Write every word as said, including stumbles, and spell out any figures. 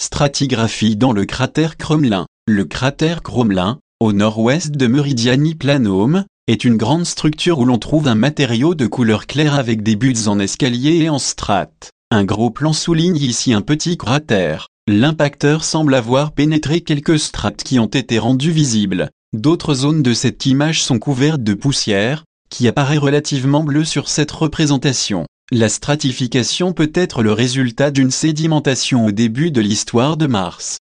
Stratigraphie dans le cratère Crommelin. Le cratère Crommelin, au nord-ouest de Meridiani Planum, est une grande structure où l'on trouve un matériau de couleur claire avec des buttes en escalier et en strates. Un gros plan souligne ici un petit cratère. L'impacteur semble avoir pénétré quelques strates qui ont été rendues visibles. D'autres zones de cette image sont couvertes de poussière, qui apparaît relativement bleue sur cette représentation. La stratification peut être le résultat d'une sédimentation au début de l'histoire de Mars.